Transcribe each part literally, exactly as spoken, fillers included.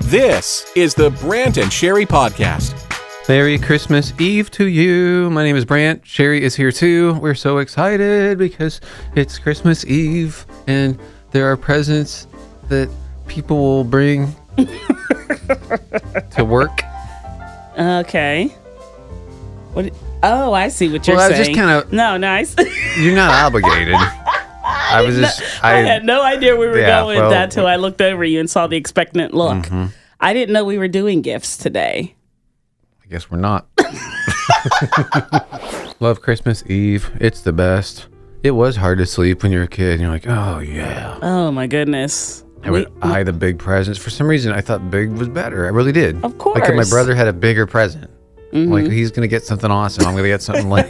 This is the Brant and Sherry Podcast. Merry Christmas Eve to you. My name is Brant. Sherry is here too. We're so excited because it's Christmas Eve and there are presents that people will bring to work. Okay. What? Oh, I see what you're well, I was saying. just kind of. No, nice. You're not obligated. I was just. I, I, I had no idea we were yeah, going well, with that till I looked over you and saw the expectant look. Mm-hmm. I didn't know we were doing gifts today. I guess we're not. Love Christmas Eve. It's the best. It was hard to sleep when you're a kid. And you're like, oh, yeah. Oh, my goodness. I would we, eye the big presents. For some reason, I thought big was better. I really did. Of course. Like if my brother had a bigger present. Mm-hmm. Like he's going to get something awesome. I'm going to get something lame.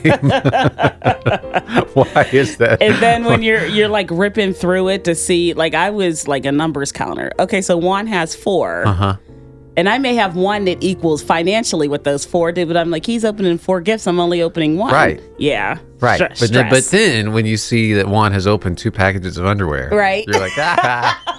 Why is that? And then when you're you're like ripping through it to see, like I was like a numbers counter. Okay, so Juan has four. Uh-huh. And I may have one that equals financially what those four did, but I'm like, he's opening four gifts. I'm only opening one. Right. Yeah. Right. St- but, then, but then when you see that Juan has opened two packages of underwear, right. You're like, ah.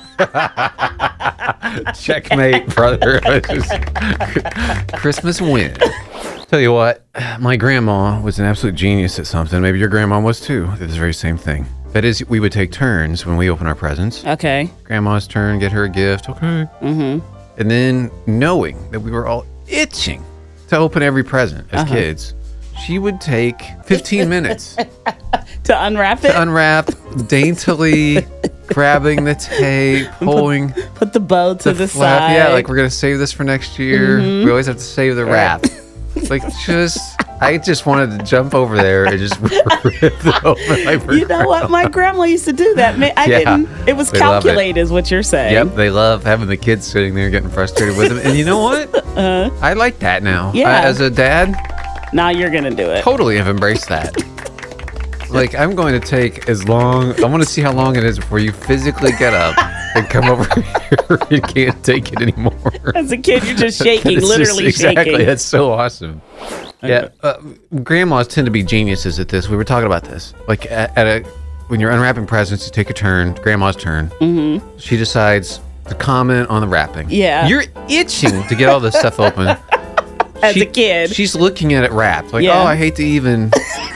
Checkmate, brother. Christmas win. Tell you what, my grandma was an absolute genius at something. Maybe your grandma was too. Did this very same thing. That is, we would take turns when we open our presents. Okay. Grandma's turn, get her a gift. Okay. Mm-hmm. And then knowing that we were all itching to open every present as uh-huh. kids, she would take fifteen minutes to unwrap it. To unwrap daintily, grabbing the tape, pulling. Put, put the bow to the, the flap. side. Yeah, like we're gonna save this for next year. Mm-hmm. We always have to save the wrap. Like just, I just wanted to jump over there and just rip it open. Like you know what? My grandma used to do that. I yeah, didn't. It was calculated, it. is what you're saying. Yep, they love having the kids sitting there getting frustrated with them. And you know what? Uh, I like that now. Yeah. I, as a dad, now you're gonna do it. Totally have embraced that. Like I'm going to take as long. I want to see how long it is before you physically get up and come over here and can't take it anymore. As a kid, you're just shaking, literally just, exactly, shaking. Exactly, that's so awesome. Okay. Yeah, uh, grandmas tend to be geniuses at this. We were talking about this. Like at, at a when you're unwrapping presents, you take a turn. Grandma's turn. Mm-hmm. She decides to comment on the wrapping. Yeah, you're itching to get all this stuff open. As she, a kid, she's looking at it wrapped. Like, yeah. oh, I hate to even.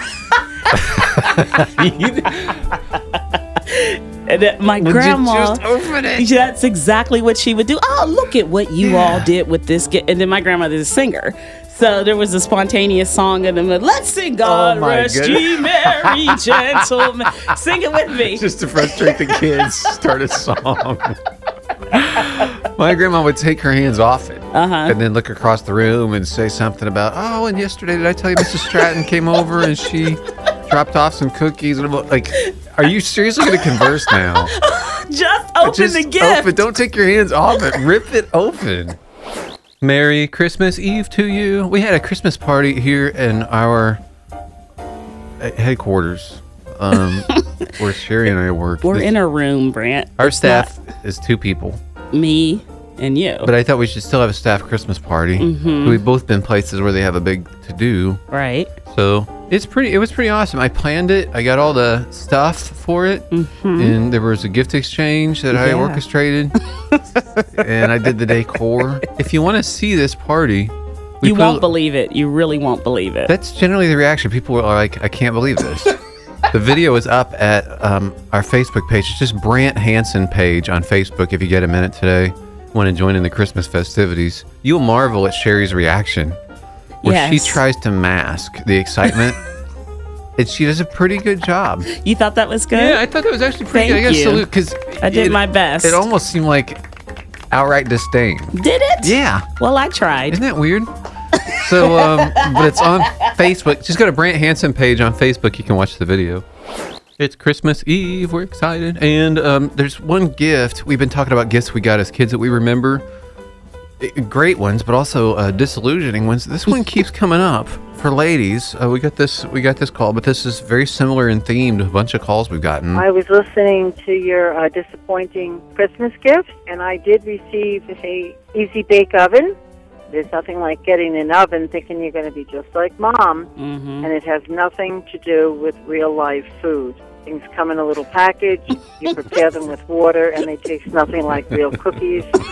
And that my would grandma, just open it? That's exactly what she would do. Oh, look at what you yeah. all did with this. And then my grandmother's a singer. So there was a spontaneous song in them. Let's sing God oh rest ye merry gentlemen. Sing it with me. Just to frustrate the kids, start a song. My grandma would take her hands off it uh-huh. and then look across the room and say something about, oh, and yesterday did I tell you Missus Stratton came over and she dropped off some cookies? And I'm like, are you seriously going to converse now? Just open Just the gift. Open. Don't take your hands off it. Rip it open. Merry Christmas Eve to you. We had a Christmas party here in our headquarters um, where Sherry and I work. We're this, in a room, Brant. Our it's staff is two people. Me and you. But I thought we should still have a staff Christmas party. Mm-hmm. We've both been places where they have a big to-do. Right. So it's pretty. It was pretty awesome. I planned it. I got all the stuff for it. Mm-hmm. And there was a gift exchange that yeah. I orchestrated. And I did the decor. If you want to see this party... You won't a, believe it. You really won't believe it. That's generally the reaction. People are like, I can't believe this. The video is up at um, our Facebook page. It's just Brant Hansen page on Facebook. If you get a minute today, want to join in the Christmas festivities, you'll marvel at Sherry's reaction, where yes. she tries to mask the excitement. And she does a pretty good job. You thought that was good? Yeah, I thought that was actually pretty Thank good. I you. salute because I did it, my best. It almost seemed like outright disdain. Did it? Yeah. Well, I tried. Isn't that weird? So, um, but it's on Facebook. Just go to Brant Hansen page on Facebook. You can watch the video. It's Christmas Eve. We're excited. And um, there's one gift. We've been talking about gifts we got as kids that we remember. Great ones, but also uh, disillusioning ones. This one keeps coming up for ladies. Uh, we got this. We got this call, but this is very similar in theme to a bunch of calls we've gotten. I was listening to your uh, disappointing Christmas gift, and I did receive a Easy Bake Oven. There's nothing like getting an oven thinking you're going to be just like Mom, mm-hmm. and it has nothing to do with real-life food. Things come in a little package, you prepare them with water, and they taste nothing like real cookies.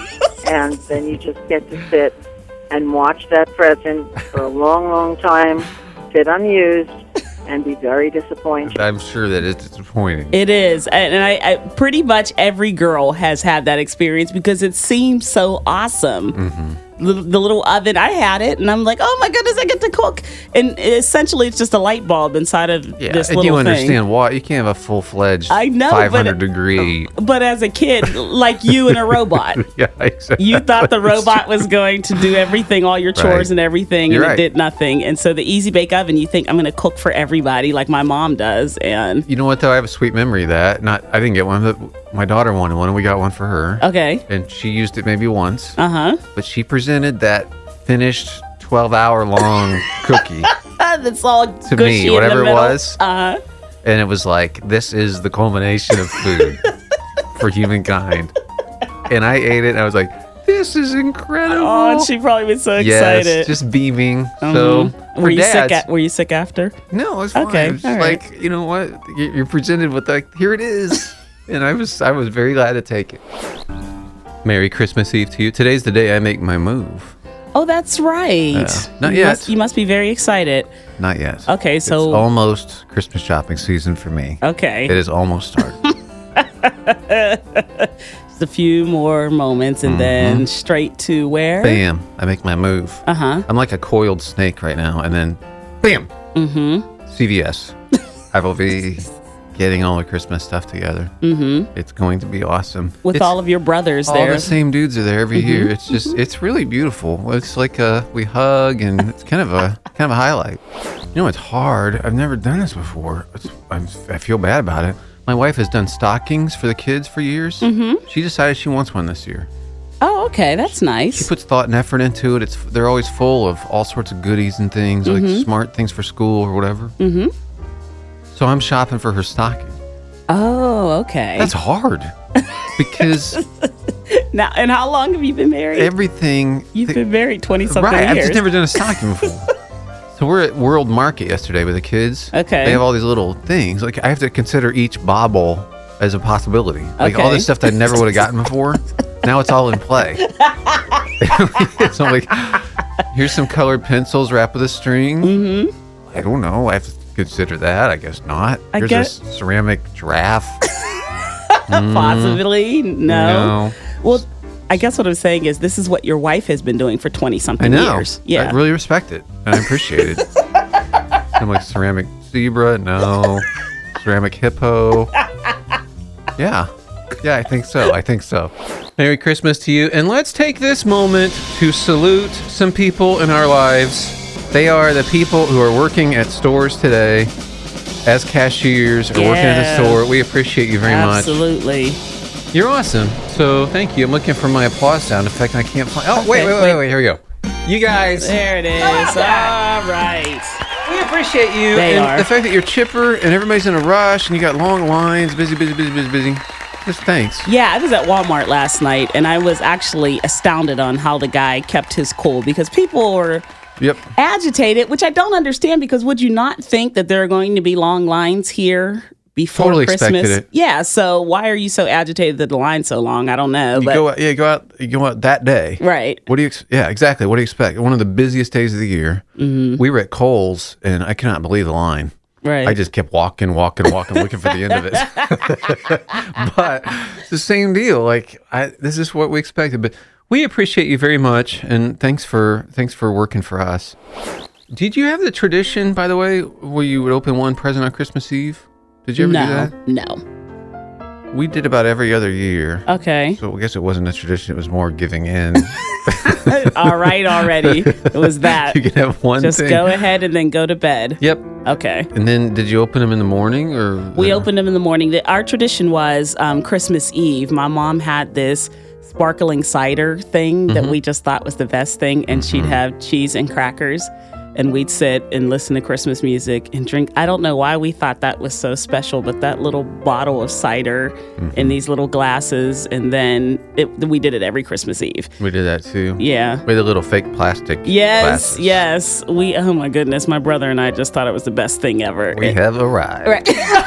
and then you just get to sit and watch that present for a long, long time, sit unused, and be very disappointed. I'm sure that it's disappointing. It is. And and I, I pretty much every girl has had that experience because it seems so awesome. Mm-hmm. The, the little oven, I had it, and I'm like, oh my goodness, I get to cook. And essentially, it's just a light bulb inside of Yeah, this and little you thing. understand why you can't have a full-fledged I know, five hundred but- degree. But as a kid, like you and a robot. Yeah, exactly. You thought the robot was going to do everything, all your chores Right. and everything, You're and right. it did nothing. And so the Easy Bake Oven, you think, I'm going to cook for everybody like my mom does. And You know what though? I have a sweet memory of that. Not, I didn't get one, but my daughter wanted one, and we got one for her. okay. And she used it maybe once, Uh-huh. but she presented that finished twelve-hour long cookie That's all to gushy me, in whatever the it middle. was, Uh-huh. and it was like, this is the culmination of food for humankind. And I ate it, and I was like, this is incredible. Oh, and she probably was so yes, excited. just beaming. Mhm. So for were you dads, sick? A- were you sick after? no, it's fine. Okay, It's all right. like, you know what? You- You're presented with like, here it is, and I was I was very glad to take it. Merry Christmas Eve to you. Today's the day I make my move. Oh, that's right. Yeah. Not you yet. Must, you must be very excited. Not yet. Okay, so- it's almost Christmas shopping season for me. Okay. It is almost started. Just a few more moments, and then straight to where? Bam! I make my move. Uh huh. I'm like a coiled snake right now, and then, bam! Mm-hmm. C V S. I will be getting all the Christmas stuff together. Mm-hmm. It's going to be awesome. With It's- all of your brothers all there. the same dudes are there every year. It's just, it's really beautiful. It's like uh we hug, and it's kind of a kind of a highlight. You know, it's hard. I've never done this before. It's, I'm, I feel bad about it. My wife has done stockings for the kids for years. Mm-hmm. She decided she wants one this year. Oh, okay. That's She nice. puts thought and effort into it. It's they're always full of all sorts of goodies and things, like smart things for school or whatever. Mm-hmm. So I'm shopping for her stocking. Oh, okay. That's hard because Now, and how long have you been married? everything. You've been married twenty-something right. years. I've just never done a stocking before. So we're at World Market yesterday with the kids. Okay. They have all these little things. Like I have to consider each bauble as a possibility. Like all Okay. this stuff that I never would have gotten before. Now it's all in play. So I'm like, here's some colored pencils wrapped with a string. Mm-hmm. I don't know. I have to consider that. I guess not. I Here's guess- a ceramic giraffe. Possibly. No. No. Well, I guess what I'm saying is this is what your wife has been doing for twenty-something I know. years. Yeah. I really respect it and I appreciate it. I'm like ceramic zebra, no. Ceramic hippo. Yeah. Yeah, I think so. I think so. Merry Christmas to you. And let's take this moment to salute some people in our lives. They are the people who are working at stores today as cashiers or working at Yeah. the store. We appreciate you very much. Absolutely. You're awesome. So thank you. I'm looking for my applause sound effect. I can't find. Oh, wait, Okay, wait, wait, wait. wait. Here we go. You guys. There it is. All right. We appreciate you. They and are. the fact that you're chipper and everybody's in a rush and you got long lines, busy, busy, busy, busy, busy. Just thanks. Yeah, I was at Walmart last night, and I was actually astounded on how the guy kept his cool because people were Yep. agitated, which I don't understand because would you not think that there are going to be long lines here before Totally Christmas? expected it. Yeah, so why are you so agitated that the line's so long? I don't know. You but go out, yeah, go out, you go out that day. Right. What do you, ex- yeah, exactly. What do you expect? One of the busiest days of the year. Mm-hmm. We were at Kohl's and I cannot believe the line. Right. I just kept walking, walking, walking, looking for the end of it. But it's the same deal. Like, I, this is what we expected. But we appreciate you very much, and thanks for thanks for working for us. Did you have the tradition, by the way, where you would open one present on Christmas Eve? Did you ever do no, that? no. We did about every other year. Okay. So I guess it wasn't a tradition. It was more giving in. All right, already. It was that. You can have one Just thing. go ahead and then go to bed. Yep. Okay. And then did you open them in the morning or? We opened them in the morning. The- Our tradition was um, Christmas Eve. My mom had this sparkling cider thing that we just thought was the best thing, and she'd have cheese and crackers, and we'd sit and listen to Christmas music and drink. I don't know why we thought that was so special, but that little bottle of cider in these little glasses, and then it, we did it every Christmas Eve. We did that too. Yeah. With a little fake plastic. Yes, glasses. yes. We. Oh my goodness, my brother and I just thought it was the best thing ever. We It- have arrived. Right.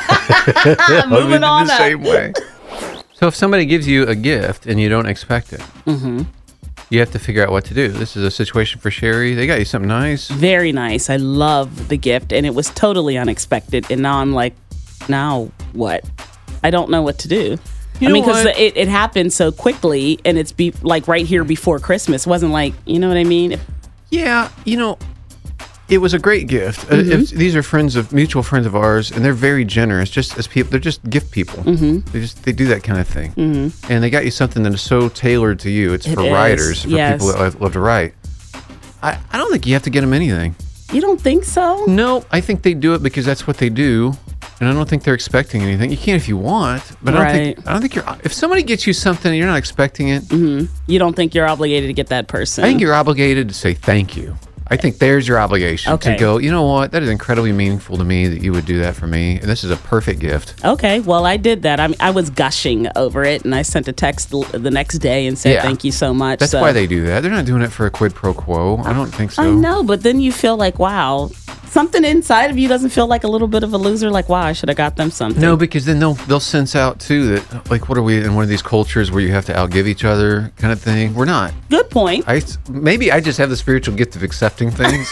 We Moving did on the up. same way. So if somebody gives you a gift and you don't expect it, Mm-hmm. you have to figure out what to do. This is a situation for Sherry. They got you something nice. Very nice. I love the gift, and it was totally unexpected. And now I'm like, now what? I don't know what to do. You I mean, because what? it, it happened so quickly, and it's be like right here before Christmas. It wasn't like, you know what I mean? Yeah, you know, it was a great gift. Uh, Mm-hmm. if- these are friends of mutual friends of ours, and they're very generous. Just as people, they're just gift people. Mm-hmm. They just they do that kind of thing. Mm-hmm. And they got you something that is so tailored to you. It's It for is, writers, for yes. people that love, love to write. I, I don't think you have to get them anything. You don't think so? No, I think they do it because that's what they do, and I don't think they're expecting anything. You can if you want, but I don't think Right. I don't think you're. If somebody gets you something and you're not expecting it, You don't think you're obligated to get that person? I think you're obligated to say thank you. I think there's your obligation Okay. to go, you know what, that is incredibly meaningful to me that you would do that for me. And this is a perfect gift. Okay, well, I did that. I mean, I was gushing over it, and I sent a text l- the next day and said, Yeah. thank you so much. That's So- why they do that. They're not doing it for a quid pro quo. I don't think so. I know, but then you feel like, wow, something inside of you doesn't feel like a little bit of a loser, like, wow, I should have got them something. No, because then they'll they'll sense out too that, like, what are we in one of these cultures where you have to outgive each other kind of thing? We're not. Good point. I maybe I just have the spiritual gift of accepting things.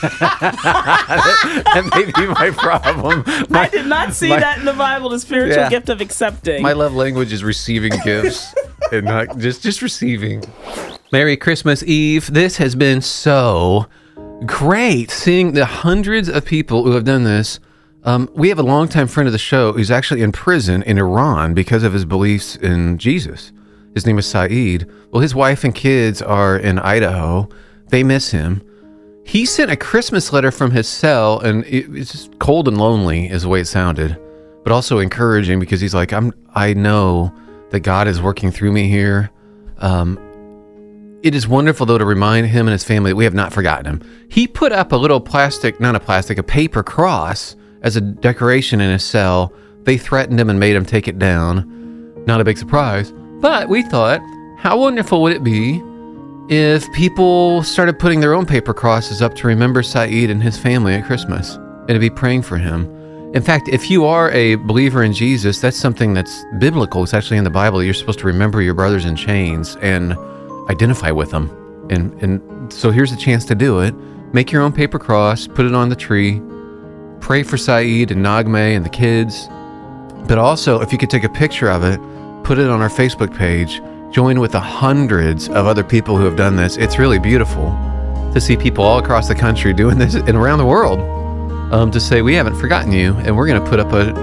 That may be my problem. My, I did not see my- that in the Bible, the spiritual Yeah. gift of accepting. My love language is receiving gifts and not just just receiving. Merry Christmas Eve. This has been so great seeing the hundreds of people who have done this. Um, we have a longtime friend of the show who's actually in prison in Iran because of his beliefs in Jesus. His name is Saeed. Well, his wife and kids are in Idaho. They miss him. He sent a Christmas letter from his cell, and it, it's just cold and lonely is the way it sounded, but also encouraging because he's like, I'm, I know that God is working through me here. Um, it is wonderful, though, to remind him and his family that we have not forgotten him. He put up a little plastic, not a plastic, a paper cross as a decoration in his cell. They threatened him and made him take it down. Not a big surprise. But we thought, how wonderful would it be if people started putting their own paper crosses up to remember Saeed and his family at Christmas and to be praying for him? In fact, if you are a believer in Jesus, that's something that's biblical. It's actually in the Bible. You're supposed to remember your brothers in chains and identify with them. And, and so here's a chance to do it. Make your own paper cross, put it on the tree, pray for Saeed and Nagme and the kids. But also, if you could take a picture of it, put it on our Facebook page, join with the hundreds of other people who have done this. It's really beautiful to see people all across the country doing this and around the world um, to say, we haven't forgotten you, and we're going to put up a,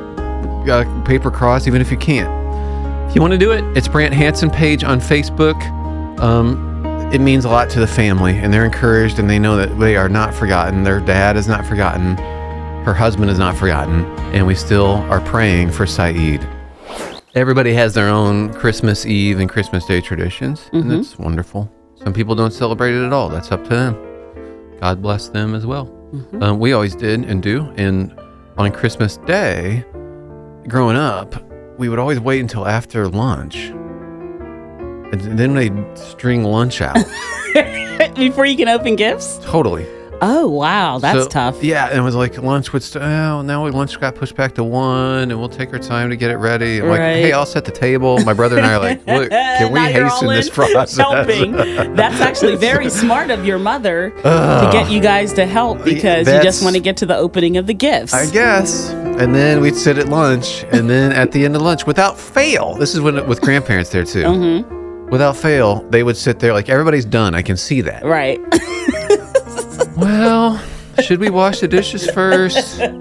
a paper cross even if you can't. If you want to do it, it's Brant Hansen page on Facebook. Um, it means a lot to the family, and they're encouraged, and they know that they are not forgotten. Their dad is not forgotten. Her husband is not forgotten, and we still are praying for Saeed. Everybody has their own Christmas Eve and Christmas Day traditions, Mm-hmm. and that's wonderful. Some people don't celebrate it at all. That's up to them. God bless them as well. Mm-hmm. Um, we always did and do. And on Christmas Day, growing up, we would always wait until after lunch. And then they'd string lunch out. Before you can open gifts? Totally. Oh, wow. That's So, tough. Yeah, and it was like lunch would, st- oh, now lunch got pushed back to one, and we'll take our time to get it ready. I'm like, Right. hey, I'll set the table. My brother and I are like, look, can we Now you're hasten all this in process? Helping. That's actually very smart of your mother to get you guys to help because you That's- just want to get to the opening of the gifts. I guess. And then we'd sit at lunch, and then at the end of lunch, without fail, this is when it, with grandparents there too. Mm-hmm. Without fail, they would sit there like everybody's done. I can see that. Right. Well, should we wash the dishes first? Well,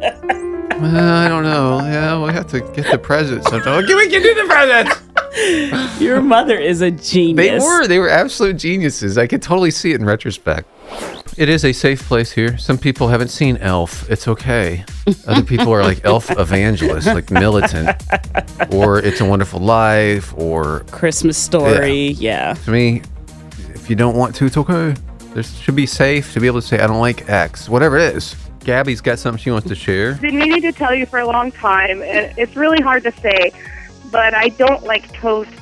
I don't know. Yeah, we'll have to get the presents sometime. Okay, we can do the presents. Your mother is a genius. They were. They were absolute geniuses. I could totally see it in retrospect. It is a safe place here. Some people haven't seen Elf. It's okay. Other people are like Elf evangelists, like militant, or It's a Wonderful Life, or Christmas Story. Yeah. to me, if you don't want to, it's okay. There should be safe to be able to say, I don't like X, whatever it is. Gabby's got something she wants to share. Been meaning to tell you for a long time, and it's really hard to say, but I don't like toast.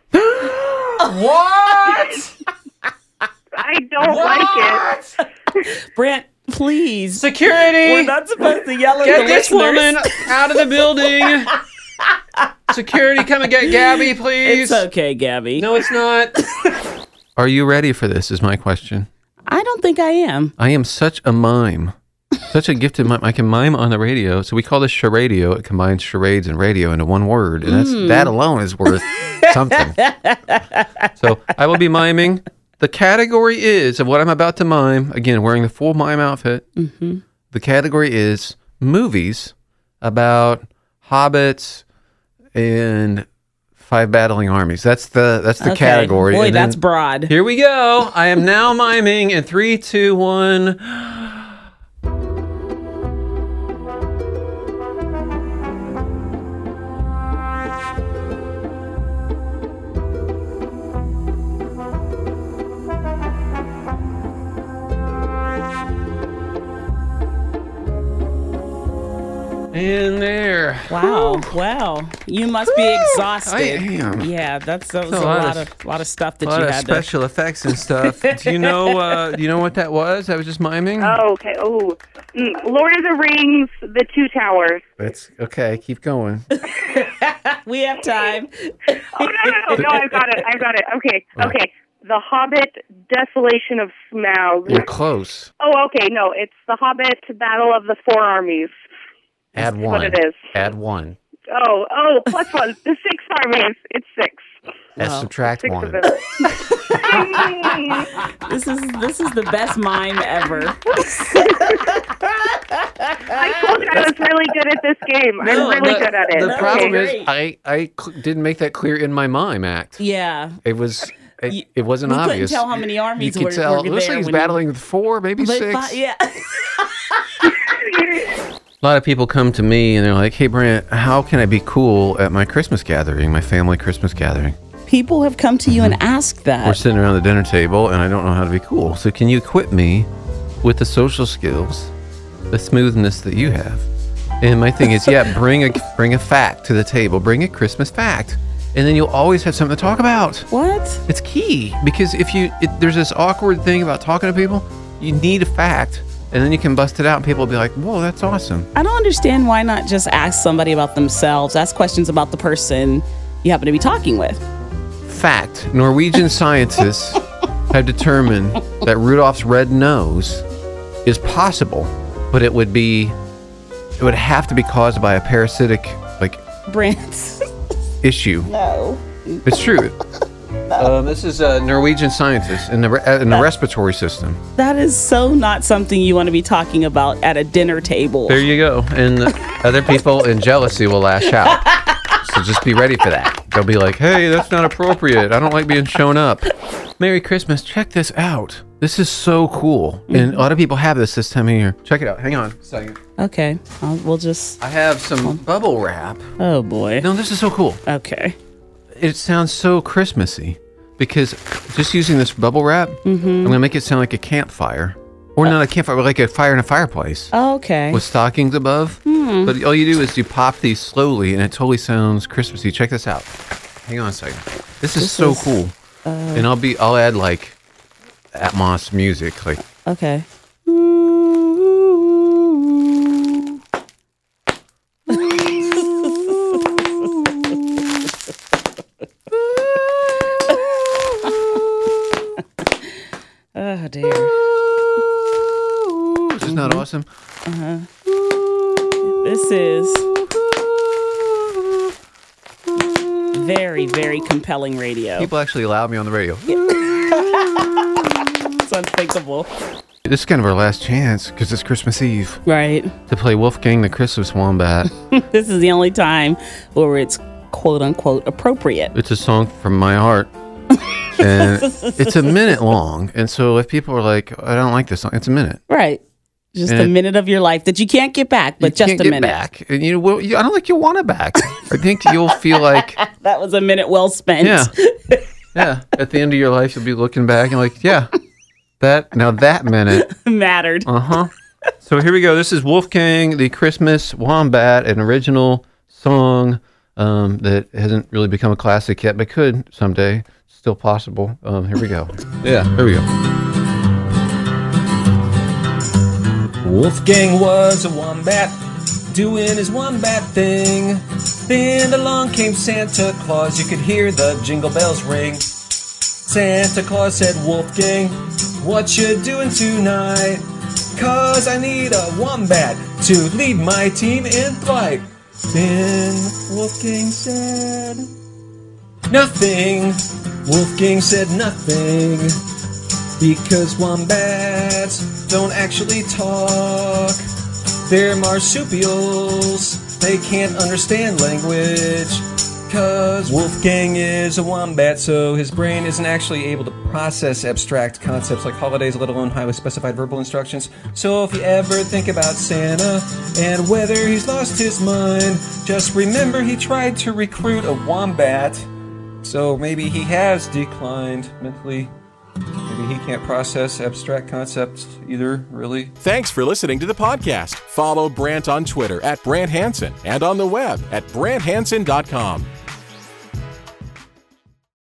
What? I don't like it. Brant, please. Security! We're not supposed to yell at Get the this listeners. woman out of the building! Security, come and get Gabby, please. It's okay, Gabby. No, it's not. Are you ready for this is my question. I don't think I am. I am such a mime. Such a gifted mime. I can mime on the radio. So we call this charadio. It combines charades and radio into one word. And that's, mm. that alone is worth something. So I will be miming. The category is, of what I'm about to mime, again, wearing the full mime outfit. Mm-hmm. The category is movies about hobbits and five battling armies. That's the that's the okay. category. Boy, and that's broad. Here we go. I am now miming in three, two, one. In there. Wow, wow. You must be exhausted. I am. Yeah, that's that was That's a, a lot lot of- of lot of stuff that A lot you of had special effects and stuff. Do you know? Uh, do you know what that was? I was just miming. Oh, okay. Oh, mm, Lord of the Rings, The Two Towers. That's okay. Keep going. to. We have time. Oh, no, no, no, no, I've got it. I've got it. Okay, okay. The Hobbit, Desolation of Smaug. You're close. Oh, okay. No, it's The Hobbit, Battle of the Four Armies. Add That's one. what it is. Add one. Oh, oh, plus one. The six armies. It's six. Let's Wow. subtract Six one. of them. This is this is the best mime ever. I told you I was really good at this game. No, I'm really the, good at it. The No, problem great. is, I I cl- didn't make that clear in my mime act. Yeah. It was. It, You- it wasn't we obvious. couldn't tell how many you armies could were, tell. were Looks there. like he's when battling with four, maybe But six. fi- yeah. A lot of people come to me and they're like, "Hey, Brant, how can I be cool at my Christmas gathering, my family Christmas gathering?" People have come to you and asked We're that. sitting around the dinner table and I don't know how to be cool. So can you equip me with the social skills, the smoothness that you have? And my thing is, yeah, bring a bring a fact to the table. Bring a Christmas fact. And then you'll always have something to talk about. What? It's key because if you it, there's this awkward thing about talking to people, you need a fact and then you can bust it out and people will be like, "Whoa, that's awesome." I don't understand why not just ask somebody about themselves, ask questions about the person you happen to be talking with. Fact, Norwegian scientists have determined that Rudolph's red nose is possible, but it would be it would have to be caused by a parasitic like Brant. issue. No. It's true. Um, this is a Norwegian scientist in the re- in the respiratory system. That is so not something you want to be talking about at a dinner table. There you go. And other people in jealousy will lash out. So just be ready for that. They'll be like, "Hey, that's not appropriate. I don't like being shown up." Merry Christmas. Check this out. This is so cool. And a lot of people have this this time of year. Check it out. Hang on a second. Okay. I'll, we'll just. I have some bubble wrap. Oh, boy. No, this is so cool. Okay. It sounds so Christmassy because just using this bubble wrap, Mm-hmm. I'm going to make it sound like a campfire. Or not a campfire, but like a fire in a fireplace. Okay. With stockings above. Hmm. But all you do is you pop these slowly and it totally sounds Christmassy. Check this out. Hang on a second. This is This so is, cool. Uh, And I'll be I'll add like Atmos music. Like Okay. Oh, dear. Is this not awesome? Uh-huh. This is very, very compelling radio. People actually allow me on the radio. It's unthinkable. This is kind of our last chance because it's Christmas Eve Right. to play Wolfgang the Christmas Wombat. This is the only time where it's quote unquote appropriate. It's a song from my heart. And it's a minute long. And so if people are like, "I don't like this song," it's a minute. Right. Just And a it- minute of your life that you can't get back, but you just can't a get minute. back. And you will, you, I don't think you'll want it back. I think you'll feel like, That was a minute well spent. yeah, yeah. At the end of your life, you'll be looking back and like, yeah, that, now that minute. Mattered. Uh-huh. So here we go. This is Wolfgang the Christmas Wombat, an original song um, that hasn't really become a classic yet, but could someday. Still possible. Um, here we go. Yeah, here we go. Wolfgang was a wombat, doing his wombat thing. Then along came Santa Claus, you could hear the jingle bells ring. Santa Claus said, Wolfgang, what you doing tonight? Cause I need a wombat to lead my team in flight. Then Wolfgang said, nothing. Wolfgang said nothing. Because wombats don't actually talk. They're marsupials. They can't understand language. Cause Wolfgang is a wombat, so his brain isn't actually able to process abstract concepts like holidays, let alone highly specified verbal instructions. So if you ever think about Santa and whether he's lost his mind, just remember he tried to recruit a wombat. So maybe he has declined mentally. Maybe he can't process abstract concepts either, really. Thanks for listening to the podcast. Follow Brant on Twitter at Brant Hansen and on the web at brant hansen dot com.